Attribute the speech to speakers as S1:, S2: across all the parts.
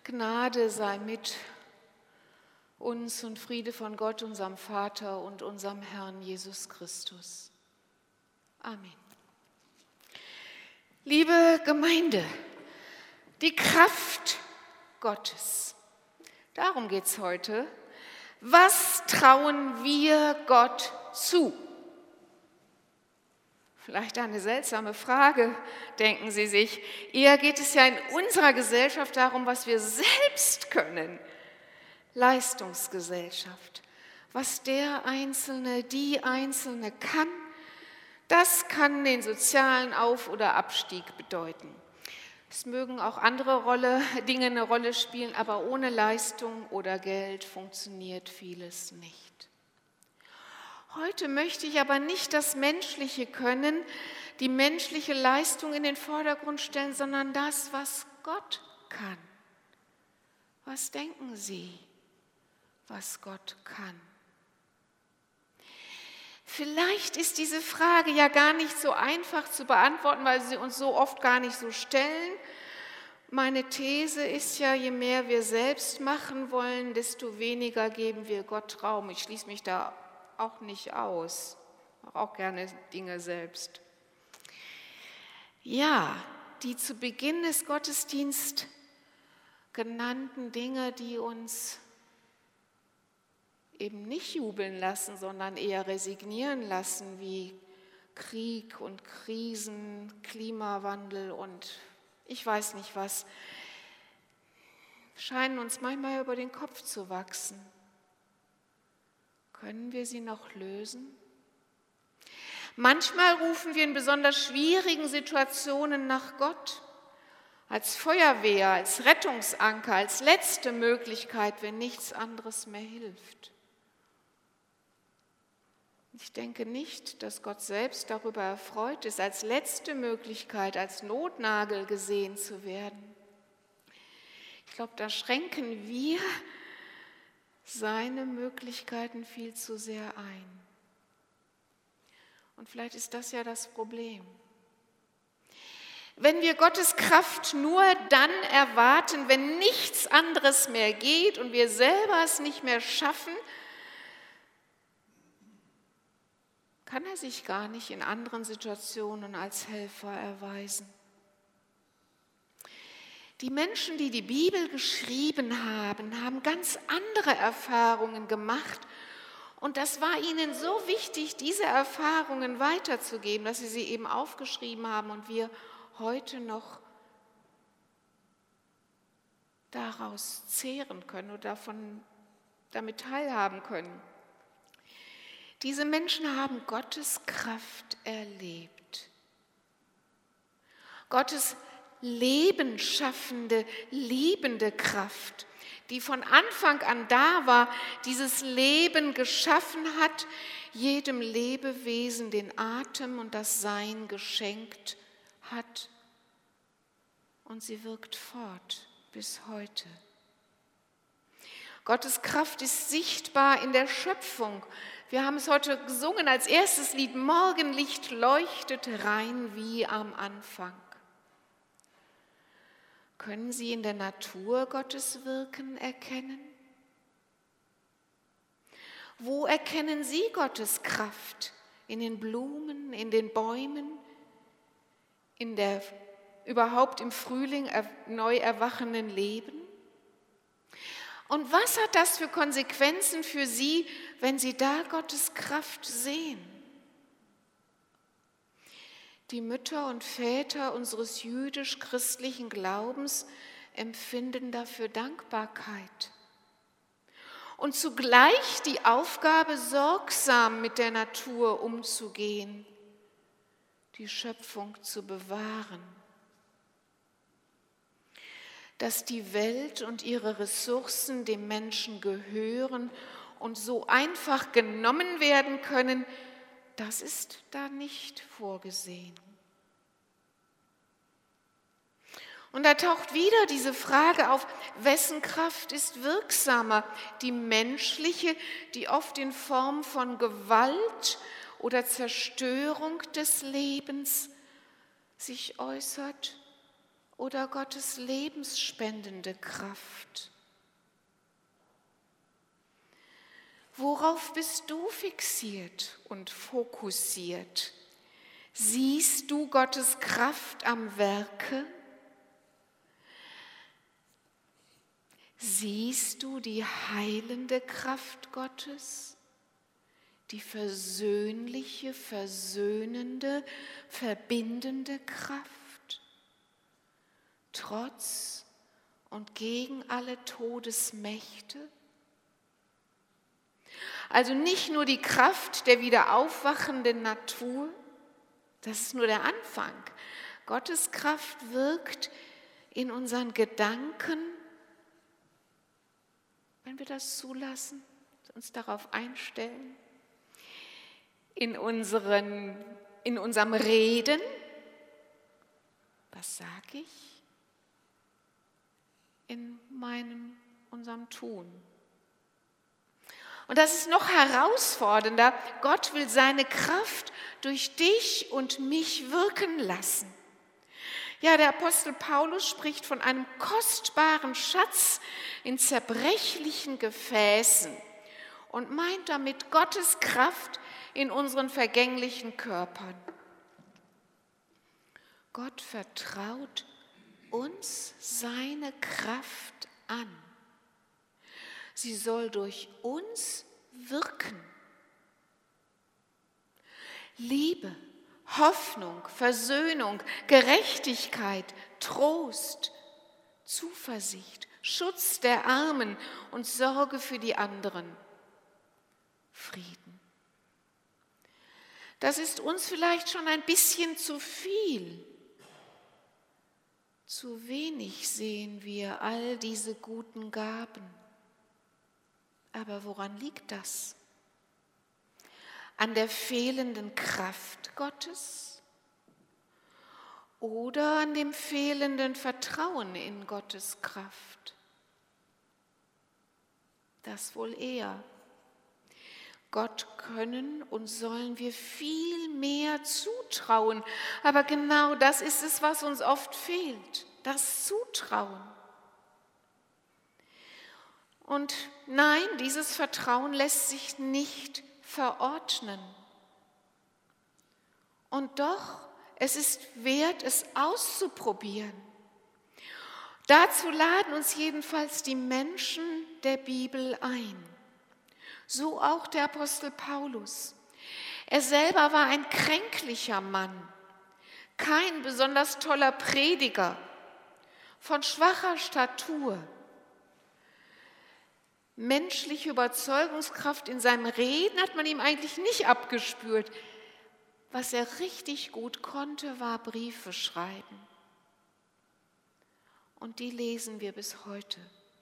S1: Gnade sei mit uns und Friede von Gott, unserem Vater und unserem Herrn Jesus Christus. Amen. Liebe Gemeinde, die Kraft Gottes. Darum geht es heute. Was trauen wir Gott zu? Vielleicht eine seltsame Frage, denken Sie sich. Eher geht es ja in unserer Gesellschaft darum, was wir selbst können. Leistungsgesellschaft. Was der Einzelne, die Einzelne kann, das kann den sozialen Auf- oder Abstieg bedeuten. Es mögen auch andere Dinge eine Rolle spielen, aber ohne Leistung oder Geld funktioniert vieles nicht. Heute möchte ich aber nicht das menschliche Können, die menschliche Leistung in den Vordergrund stellen, sondern das, was Gott kann. Was denken Sie, was Gott kann? Vielleicht ist diese Frage ja gar nicht so einfach zu beantworten, weil sie uns so oft gar nicht so stellen. Meine These ist ja, je mehr wir selbst machen wollen, desto weniger geben wir Gott Raum. Ich schließe mich da auch nicht aus, mache auch gerne Dinge selbst. Ja, die zu Beginn des Gottesdienstes genannten Dinge, die uns eben nicht jubeln lassen, sondern eher resignieren lassen, wie Krieg und Krisen, Klimawandel und ich weiß nicht was, scheinen uns manchmal über den Kopf zu wachsen. Können wir sie noch lösen? Manchmal rufen wir in besonders schwierigen Situationen nach Gott, als Feuerwehr, als Rettungsanker, als letzte Möglichkeit, wenn nichts anderes mehr hilft. Ich denke nicht, dass Gott selbst darüber erfreut ist, als letzte Möglichkeit, als Notnagel gesehen zu werden. Ich glaube, da schränken wir seine Möglichkeiten viel zu sehr ein. Und vielleicht ist das ja das Problem. Wenn wir Gottes Kraft nur dann erwarten, wenn nichts anderes mehr geht und wir selber es nicht mehr schaffen, kann er sich gar nicht in anderen Situationen als Helfer erweisen. Die Menschen, die die Bibel geschrieben haben, haben ganz andere Erfahrungen gemacht und das war ihnen so wichtig, diese Erfahrungen weiterzugeben, dass sie eben aufgeschrieben haben und wir heute noch daraus zehren können oder damit teilhaben können. Diese Menschen haben Gottes Kraft erlebt. Gottes lebensschaffende, liebende Kraft, die von Anfang an da war, dieses Leben geschaffen hat, jedem Lebewesen den Atem und das Sein geschenkt hat. Und sie wirkt fort bis heute. Gottes Kraft ist sichtbar in der Schöpfung. Wir haben es heute gesungen als erstes Lied, Morgenlicht leuchtet rein wie am Anfang. Können Sie in der Natur Gottes Wirken erkennen? Wo erkennen Sie Gottes Kraft? In den Blumen, in den Bäumen, überhaupt im Frühling neu erwachenden Leben? Und was hat das für Konsequenzen für Sie, wenn Sie da Gottes Kraft sehen? Die Mütter und Väter unseres jüdisch-christlichen Glaubens empfinden dafür Dankbarkeit. Und zugleich die Aufgabe, sorgsam mit der Natur umzugehen, die Schöpfung zu bewahren. Dass die Welt und ihre Ressourcen dem Menschen gehören und so einfach genommen werden können, das ist da nicht vorgesehen. Und da taucht wieder diese Frage auf, wessen Kraft ist wirksamer? Die menschliche, die oft in Form von Gewalt oder Zerstörung des Lebens sich äußert? oder Gottes lebensspendende Kraft? Worauf bist du fixiert und fokussiert? Siehst du Gottes Kraft am Werke? Siehst du die heilende Kraft Gottes? Die versöhnliche, versöhnende, verbindende Kraft? Trotz und gegen alle Todesmächte? Also nicht nur die Kraft der wieder aufwachenden Natur, das ist nur der Anfang. Gottes Kraft wirkt in unseren Gedanken, wenn wir das zulassen, uns darauf einstellen, in unserem Reden, was sage ich, in unserem Tun. Und das ist noch herausfordernder. Gott will seine Kraft durch dich und mich wirken lassen. Ja, der Apostel Paulus spricht von einem kostbaren Schatz in zerbrechlichen Gefäßen und meint damit Gottes Kraft in unseren vergänglichen Körpern. Gott vertraut uns seine Kraft an. Sie soll durch uns wirken. Liebe, Hoffnung, Versöhnung, Gerechtigkeit, Trost, Zuversicht, Schutz der Armen und Sorge für die anderen. Frieden. Das ist uns vielleicht schon ein bisschen zu viel. Zu wenig sehen wir all diese guten Gaben. Aber woran liegt das? An der fehlenden Kraft Gottes oder an dem fehlenden Vertrauen in Gottes Kraft? Das wohl eher. Gott können und sollen wir viel mehr zutrauen, aber genau das ist es, was uns oft fehlt, das Zutrauen. Und nein, dieses Vertrauen lässt sich nicht verordnen. Und doch, es ist wert, es auszuprobieren. Dazu laden uns jedenfalls die Menschen der Bibel ein. So auch der Apostel Paulus. Er selber war ein kränklicher Mann, kein besonders toller Prediger, von schwacher Statur. Menschliche Überzeugungskraft in seinem Reden hat man ihm eigentlich nicht abgespürt. Was er richtig gut konnte, war Briefe schreiben. Und die lesen wir bis heute.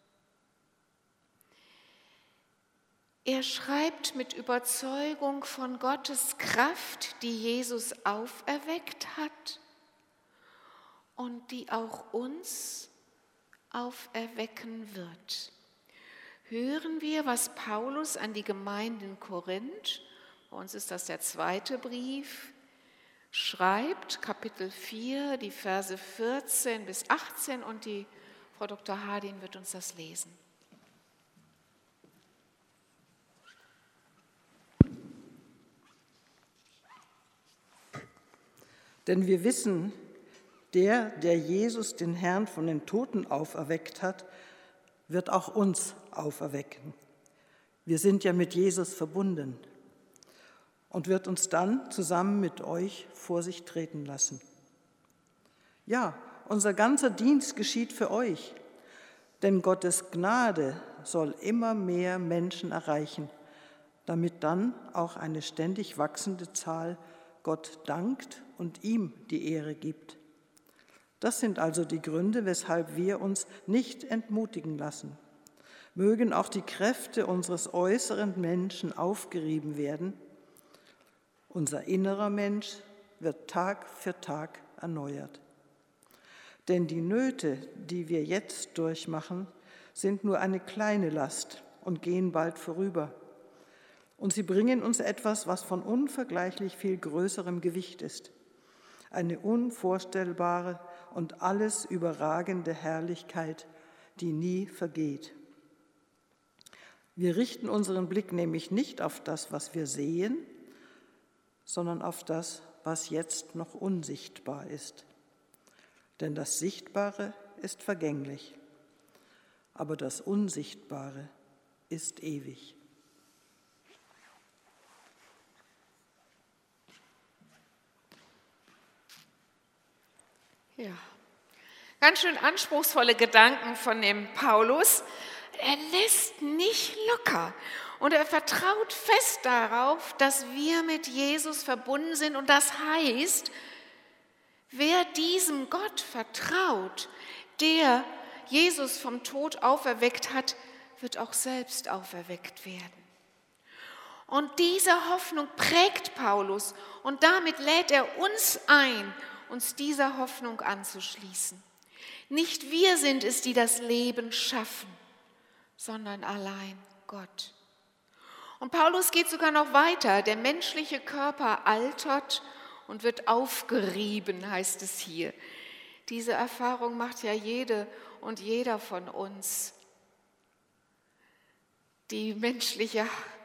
S1: Er schreibt mit Überzeugung von Gottes Kraft, die Jesus auferweckt hat und die auch uns auferwecken wird. Hören wir, was Paulus an die Gemeinde in Korinth, bei uns ist das der 2. Brief, schreibt, Kapitel 4, die Verse 14 bis 18 und die Frau Dr. Hardin wird uns das lesen.
S2: Denn wir wissen, der Jesus, den Herrn von den Toten auferweckt hat, wird auch uns auferwecken. Wir sind ja mit Jesus verbunden und wird uns dann zusammen mit euch vor sich treten lassen. Ja, unser ganzer Dienst geschieht für euch, denn Gottes Gnade soll immer mehr Menschen erreichen, damit dann auch eine ständig wachsende Zahl Gott dankt und ihm die Ehre gibt. Das sind also die Gründe, weshalb wir uns nicht entmutigen lassen. Mögen auch die Kräfte unseres äußeren Menschen aufgerieben werden. Unser innerer Mensch wird Tag für Tag erneuert. Denn die Nöte, die wir jetzt durchmachen, sind nur eine kleine Last und gehen bald vorüber. Und sie bringen uns etwas, was von unvergleichlich viel größerem Gewicht ist. Eine unvorstellbare und alles überragende Herrlichkeit, die nie vergeht. Wir richten unseren Blick nämlich nicht auf das, was wir sehen, sondern auf das, was jetzt noch unsichtbar ist. Denn das Sichtbare ist vergänglich, aber das Unsichtbare ist ewig.
S1: Ja, ganz schön anspruchsvolle Gedanken von dem Paulus. Er lässt nicht locker und er vertraut fest darauf, dass wir mit Jesus verbunden sind. Und das heißt, wer diesem Gott vertraut, der Jesus vom Tod auferweckt hat, wird auch selbst auferweckt werden. Und diese Hoffnung prägt Paulus und damit lädt er uns ein, uns dieser Hoffnung anzuschließen. Nicht wir sind es, die das Leben schaffen, sondern allein Gott. Und Paulus geht sogar noch weiter. Der menschliche Körper altert und wird aufgerieben, heißt es hier. Diese Erfahrung macht ja jede und jeder von uns. Die menschliche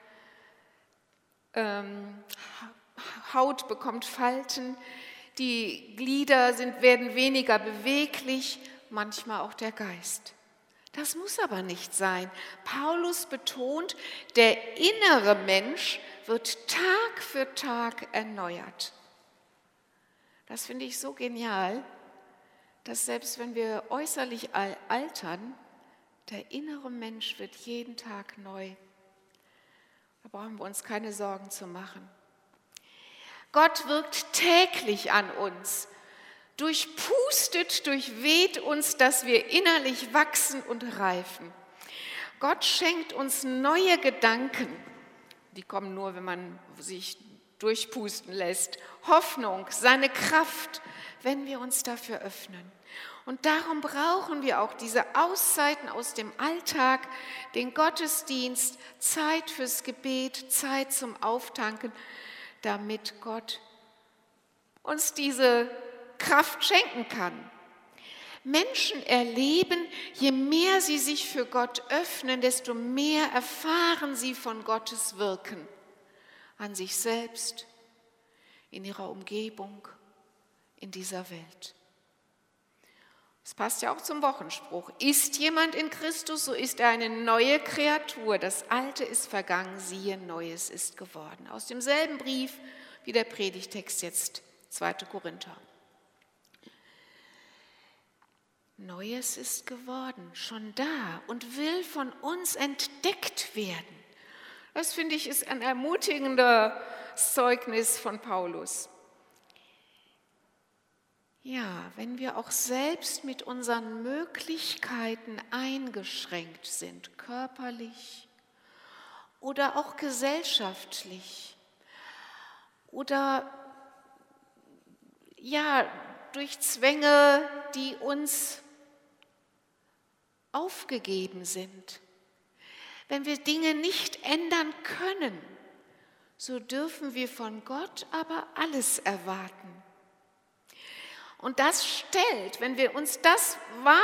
S1: Haut bekommt Falten, die Glieder werden weniger beweglich, manchmal auch der Geist. Das muss aber nicht sein. Paulus betont, der innere Mensch wird Tag für Tag erneuert. Das finde ich so genial, dass selbst wenn wir äußerlich altern, der innere Mensch wird jeden Tag neu. Da brauchen wir uns keine Sorgen zu machen. Gott wirkt täglich an uns, durchpustet, durchweht uns, dass wir innerlich wachsen und reifen. Gott schenkt uns neue Gedanken, die kommen nur, wenn man sich durchpusten lässt, Hoffnung, seine Kraft, wenn wir uns dafür öffnen. Und darum brauchen wir auch diese Auszeiten aus dem Alltag, den Gottesdienst, Zeit fürs Gebet, Zeit zum Auftanken, damit Gott uns diese Kraft schenken kann. Menschen erleben, je mehr sie sich für Gott öffnen, desto mehr erfahren sie von Gottes Wirken an sich selbst, in ihrer Umgebung, in dieser Welt. Das passt ja auch zum Wochenspruch. Ist jemand in Christus, so ist er eine neue Kreatur. Das Alte ist vergangen, siehe, Neues ist geworden. Aus demselben Brief wie der Predigtext jetzt, 2. Korinther. Neues ist geworden, schon da und will von uns entdeckt werden. Das finde ich ist ein ermutigendes Zeugnis von Paulus. Ja, wenn wir auch selbst mit unseren Möglichkeiten eingeschränkt sind, körperlich oder auch gesellschaftlich oder ja, durch Zwänge, die uns aufgegeben sind. Wenn wir Dinge nicht ändern können, so dürfen wir von Gott aber alles erwarten. Und das stellt, wenn wir uns das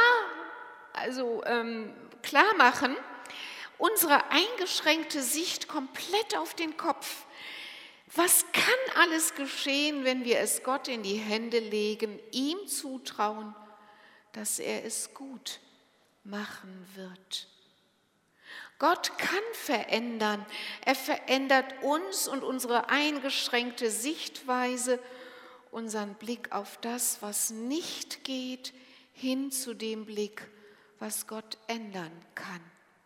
S1: klar machen, unsere eingeschränkte Sicht komplett auf den Kopf. Was kann alles geschehen, wenn wir es Gott in die Hände legen, ihm zutrauen, dass er es gut machen wird? Gott kann verändern. Er verändert uns und unsere eingeschränkte Sichtweise, unseren Blick auf das, was nicht geht, hin zu dem Blick, was Gott ändern kann.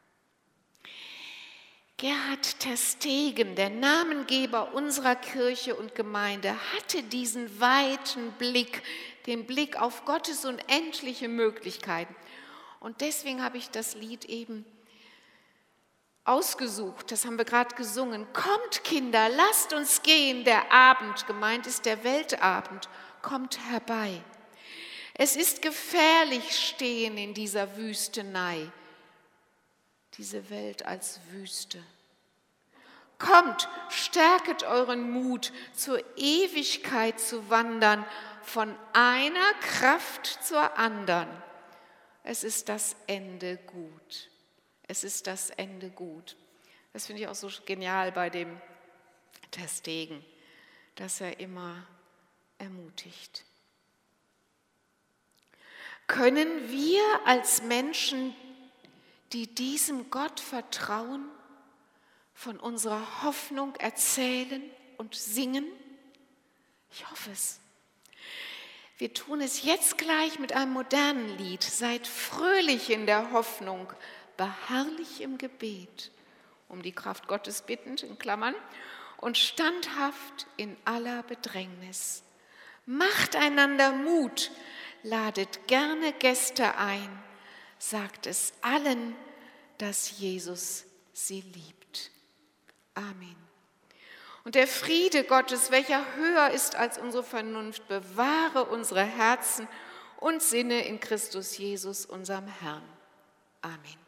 S1: Gerhard Terstegen, der Namengeber unserer Kirche und Gemeinde, hatte diesen weiten Blick, den Blick auf Gottes unendliche Möglichkeiten. Und deswegen habe ich das Lied eben ausgesucht, das haben wir gerade gesungen. Kommt, Kinder, lasst uns gehen, der Abend, gemeint ist der Weltabend, kommt herbei. Es ist gefährlich stehen in dieser Wüstenei, diese Welt als Wüste. Kommt, stärket euren Mut, zur Ewigkeit zu wandern, von einer Kraft zur anderen. Es ist das Ende gut. Es ist das Ende gut. Das finde ich auch so genial bei dem Ter Stegen, dass er immer ermutigt. Können wir als Menschen, die diesem Gott vertrauen, von unserer Hoffnung erzählen und singen? Ich hoffe es. Wir tun es jetzt gleich mit einem modernen Lied. Seid fröhlich in der Hoffnung, beharrlich im Gebet, um die Kraft Gottes bittend, in Klammern, und standhaft in aller Bedrängnis. Macht einander Mut, ladet gerne Gäste ein, sagt es allen, dass Jesus sie liebt. Amen. Und der Friede Gottes, welcher höher ist als unsere Vernunft, bewahre unsere Herzen und Sinne in Christus Jesus, unserem Herrn. Amen.